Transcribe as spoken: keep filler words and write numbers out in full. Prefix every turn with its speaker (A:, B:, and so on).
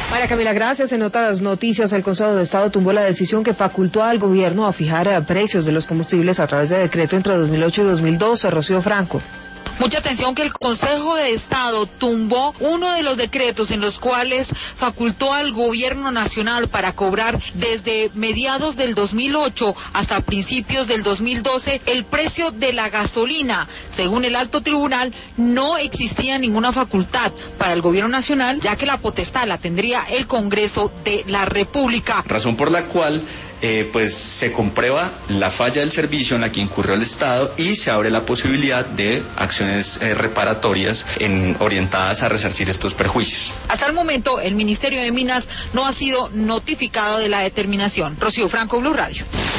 A: María Camila, gracias. En otras noticias, el Consejo de Estado tumbó la decisión que facultó al gobierno a fijar precios de los combustibles a través de decreto entre dos mil ocho y dos mil doce. Rocío Franco.
B: Mucha atención que el Consejo de Estado tumbó uno de los decretos en los cuales facultó al gobierno nacional para cobrar desde mediados del dos mil ocho hasta principios del dos mil doce el precio de la gasolina. Según el alto tribunal, no existía ninguna facultad para el gobierno nacional, ya que la potestad la tendría el Congreso de la República.
C: Razón por la cual Eh, pues se comprueba la falla del servicio en la que incurrió el Estado y se abre la posibilidad de acciones eh, reparatorias en, orientadas a resarcir estos perjuicios.
B: Hasta el momento, el Ministerio de Minas no ha sido notificado de la determinación. Rocío Franco, Blue Radio.